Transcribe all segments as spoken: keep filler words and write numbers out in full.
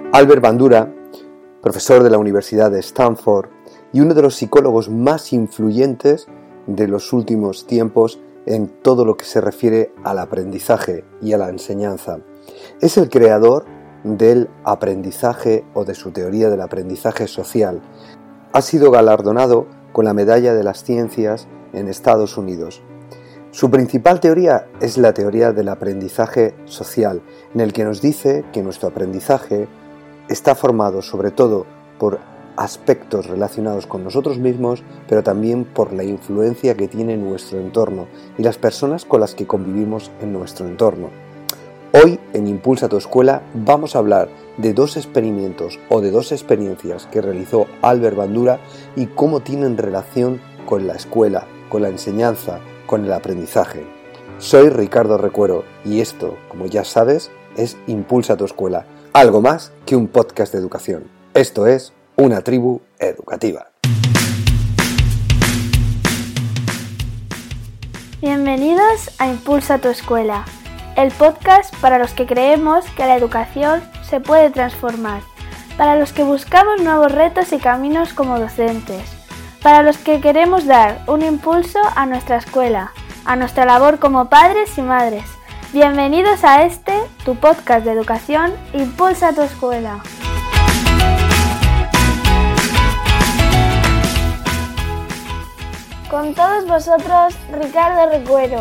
Albert Bandura, profesor de la Universidad de Stanford y uno de los psicólogos más influyentes de los últimos tiempos en todo lo que se refiere al aprendizaje y a la enseñanza. Es el creador del aprendizaje o de su teoría del aprendizaje social. Ha sido galardonado con la Medalla de las Ciencias en Estados Unidos. Su principal teoría es la teoría del aprendizaje social, en el que nos dice que nuestro aprendizaje está formado sobre todo por aspectos relacionados con nosotros mismos, pero también por la influencia que tiene nuestro entorno y las personas con las que convivimos en nuestro entorno. Hoy en Impulsa tu Escuela vamos a hablar de dos experimentos o de dos experiencias que realizó Albert Bandura y cómo tienen relación con la escuela, con la enseñanza, con el aprendizaje. Soy Ricardo Recuero y esto, como ya sabes, es Impulsa tu Escuela, algo más que un podcast de educación. Esto es Una Tribu Educativa. Bienvenidos a Impulsa tu Escuela, el podcast para los que creemos que la educación se puede transformar, para los que buscamos nuevos retos y caminos como docentes, para los que queremos dar un impulso a nuestra escuela, a nuestra labor como padres y madres. Bienvenidos a este, tu podcast de educación, Impulsa tu Escuela. Con todos vosotros, Ricardo Recuero.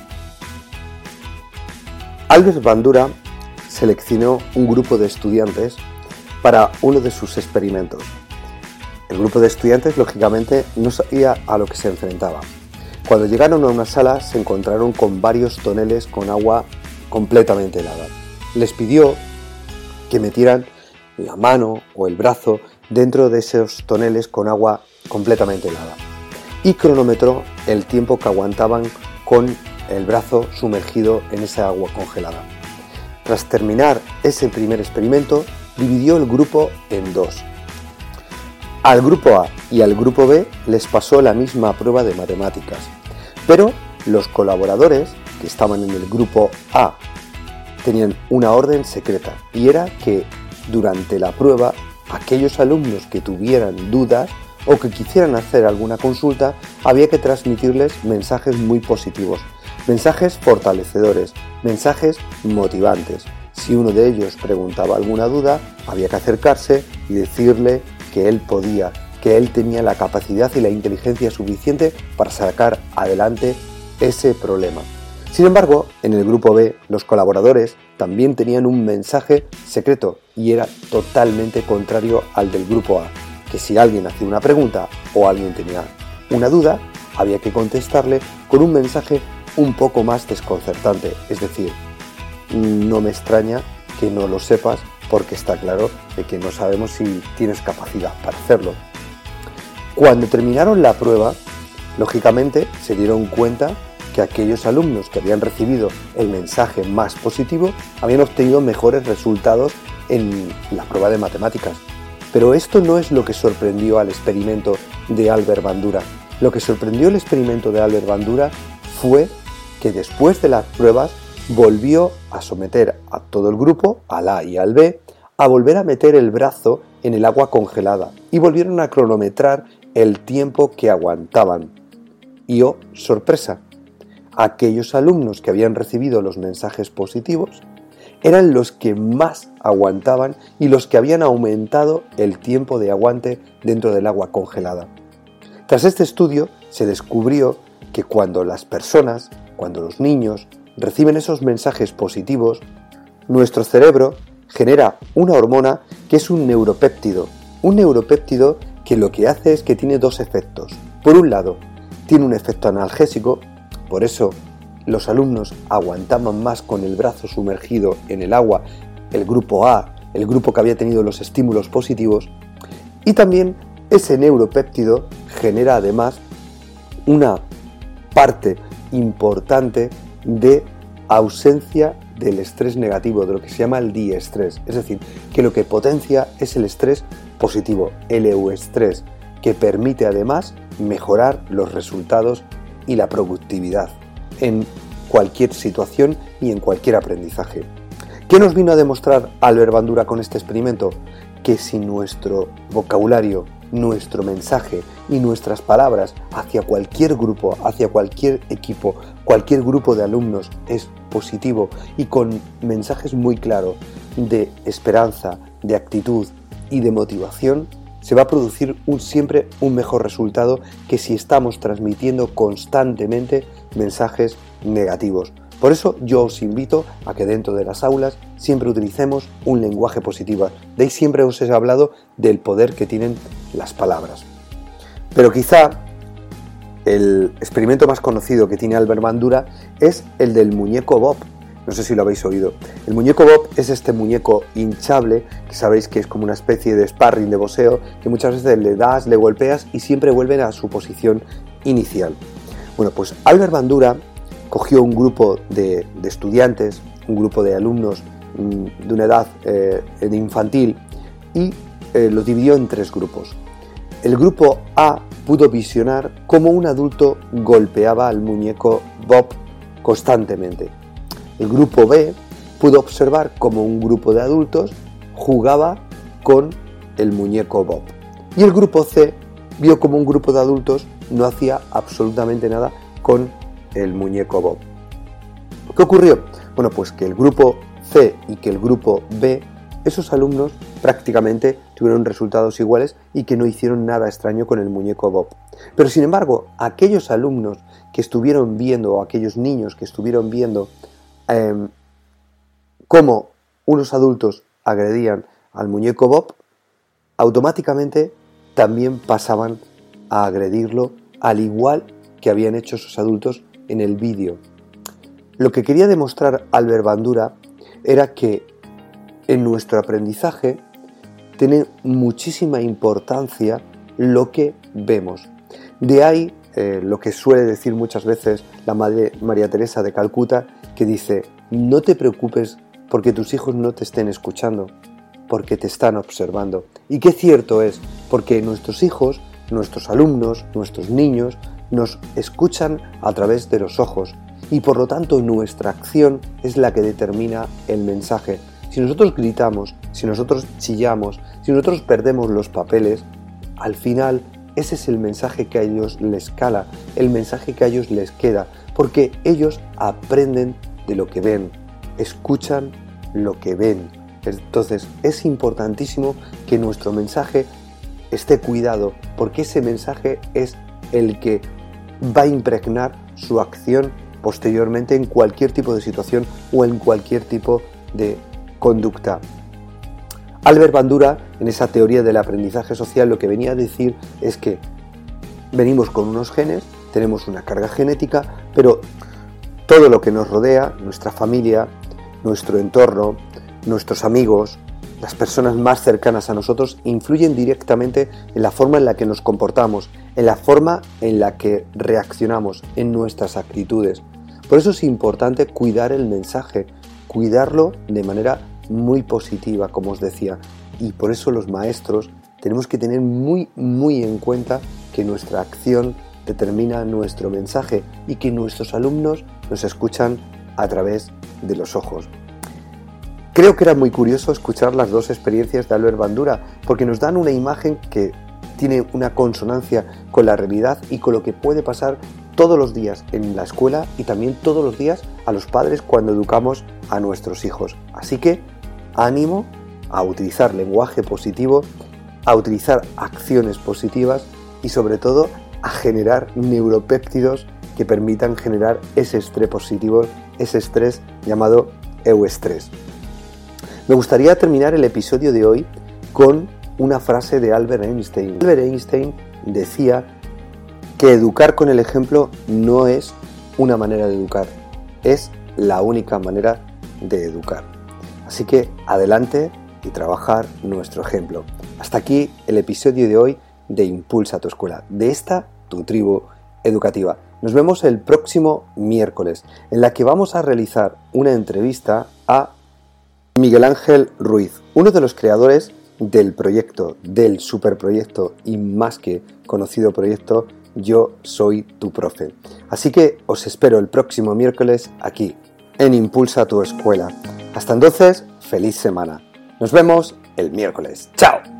Albert Bandura seleccionó un grupo de estudiantes para uno de sus experimentos. El grupo de estudiantes, lógicamente, no sabía a lo que se enfrentaba. Cuando llegaron a una sala, se encontraron con varios toneles con agua completamente helada. Les pidió que metieran la mano o el brazo dentro de esos toneles con agua completamente helada y cronometró el tiempo que aguantaban con el brazo sumergido en esa agua congelada. Tras terminar ese primer experimento, dividió el grupo en dos. Al grupo A y al grupo B les pasó la misma prueba de matemáticas, pero los colaboradores que estaban en el grupo A tenían una orden secreta y era que durante la prueba aquellos alumnos que tuvieran dudas o que quisieran hacer alguna consulta había que transmitirles mensajes muy positivos, mensajes fortalecedores, mensajes motivantes. Si uno de ellos preguntaba alguna duda, había que acercarse y decirle que él podía, que él tenía la capacidad y la inteligencia suficiente para sacar adelante ese problema. Sin embargo, en el grupo B, los colaboradores también tenían un mensaje secreto y era totalmente contrario al del grupo A, que si alguien hacía una pregunta o alguien tenía una duda, había que contestarle con un mensaje un poco más desconcertante, es decir, no me extraña que no lo sepas porque está claro de que no sabemos si tienes capacidad para hacerlo. Cuando terminaron la prueba, lógicamente se dieron cuenta que aquellos alumnos que habían recibido el mensaje más positivo habían obtenido mejores resultados en la prueba de matemáticas. Pero esto no es lo que sorprendió al experimento de Albert Bandura. Lo que sorprendió el experimento de Albert Bandura fue que después de las pruebas volvió a someter a todo el grupo, al A y al B, a volver a meter el brazo en el agua congelada y volvieron a cronometrar el tiempo que aguantaban. Y oh, sorpresa, aquellos alumnos que habían recibido los mensajes positivos eran los que más aguantaban y los que habían aumentado el tiempo de aguante dentro del agua congelada. Tras este estudio se descubrió que cuando las personas, cuando los niños reciben esos mensajes positivos, nuestro cerebro genera una hormona que es un neuropéptido, un neuropéptido que lo que hace es que tiene dos efectos. Por un lado, tiene un efecto analgésico, por eso los alumnos aguantaban más con el brazo sumergido en el agua, el grupo A, el grupo que había tenido los estímulos positivos, y también ese neuropéptido genera además una parte importante de ausencia del estrés negativo, de lo que se llama el diestrés, es decir, que lo que potencia es el estrés positivo, el euestrés, que permite además mejorar los resultados y la productividad en cualquier situación y en cualquier aprendizaje. ¿Qué nos vino a demostrar Albert Bandura con este experimento? Que si nuestro vocabulario, nuestro mensaje y nuestras palabras hacia cualquier grupo, hacia cualquier equipo, cualquier grupo de alumnos es positivo y con mensajes muy claros de esperanza, de actitud y de motivación, se va a producir un, siempre un mejor resultado que si estamos transmitiendo constantemente mensajes negativos. Por eso yo os invito a que dentro de las aulas siempre utilicemos un lenguaje positivo. De ahí siempre os he hablado del poder que tienen las palabras. Pero quizá el experimento más conocido que tiene Albert Bandura es el del muñeco Bob. No sé si lo habéis oído. El muñeco Bob es este muñeco hinchable, que sabéis que es como una especie de sparring, de boxeo, que muchas veces le das, le golpeas y siempre vuelven a su posición inicial. Bueno, pues Albert Bandura cogió un grupo de, de estudiantes, un grupo de alumnos mmm, de una edad eh, de infantil y eh, los dividió en tres grupos. El grupo A pudo visionar cómo un adulto golpeaba al muñeco Bob constantemente. El grupo B pudo observar cómo un grupo de adultos jugaba con el muñeco Bob. Y el grupo C vio cómo un grupo de adultos no hacía absolutamente nada con el muñeco Bob. ¿Qué ocurrió? Bueno, pues que el grupo C y que el grupo B, esos alumnos prácticamente tuvieron resultados iguales y que no hicieron nada extraño con el muñeco Bob. Pero sin embargo, aquellos alumnos que estuvieron viendo, o aquellos niños que estuvieron viendo eh, cómo unos adultos agredían al muñeco Bob, automáticamente también pasaban a agredirlo al igual que habían hecho esos adultos en el vídeo. Lo que quería demostrar Albert Bandura era que en nuestro aprendizaje tiene muchísima importancia lo que vemos. De ahí eh, lo que suele decir muchas veces la Madre María Teresa de Calcuta, que dice: no te preocupes porque tus hijos no te estén escuchando, porque te están observando. Y qué cierto es, porque nuestros hijos, nuestros alumnos, nuestros niños nos escuchan a través de los ojos y por lo tanto nuestra acción es la que determina el mensaje. Si nosotros gritamos, si nosotros chillamos, si nosotros perdemos los papeles, al final ese es el mensaje que a ellos les cala, el mensaje que a ellos les queda, porque ellos aprenden de lo que ven, escuchan lo que ven. Entonces es importantísimo que nuestro mensaje esté cuidado, porque ese mensaje es el que va a impregnar su acción posteriormente en cualquier tipo de situación o en cualquier tipo de conducta. Albert Bandura, en esa teoría del aprendizaje social, lo que venía a decir es que venimos con unos genes, tenemos una carga genética, pero todo lo que nos rodea, nuestra familia, nuestro entorno, nuestros amigos, las personas más cercanas a nosotros, influyen directamente en la forma en la que nos comportamos, en la forma en la que reaccionamos, en nuestras actitudes. Por eso es importante cuidar el mensaje, cuidarlo de manera muy positiva, como os decía. Y por eso los maestros tenemos que tener muy, muy en cuenta que nuestra acción determina nuestro mensaje y que nuestros alumnos nos escuchan a través de los ojos. Creo que era muy curioso escuchar las dos experiencias de Albert Bandura, porque nos dan una imagen que tiene una consonancia con la realidad y con lo que puede pasar todos los días en la escuela y también todos los días a los padres cuando educamos a nuestros hijos. Así que ánimo a utilizar lenguaje positivo, a utilizar acciones positivas y sobre todo a generar neuropéptidos que permitan generar ese estrés positivo, ese estrés llamado euestrés. Me gustaría terminar el episodio de hoy con una frase de Albert Einstein. Albert Einstein decía que educar con el ejemplo no es una manera de educar, es la única manera de educar. Así que adelante y trabajar nuestro ejemplo. Hasta aquí el episodio de hoy de Impulsa tu Escuela, de esta tu tribu educativa. Nos vemos el próximo miércoles, en la que vamos a realizar una entrevista a Miguel Ángel Ruiz, uno de los creadores del proyecto, del superproyecto y más que conocido proyecto Yo Soy Tu Profe. Así que os espero el próximo miércoles aquí, en Impulsa tu Escuela. Hasta entonces, feliz semana. Nos vemos el miércoles. ¡Chao!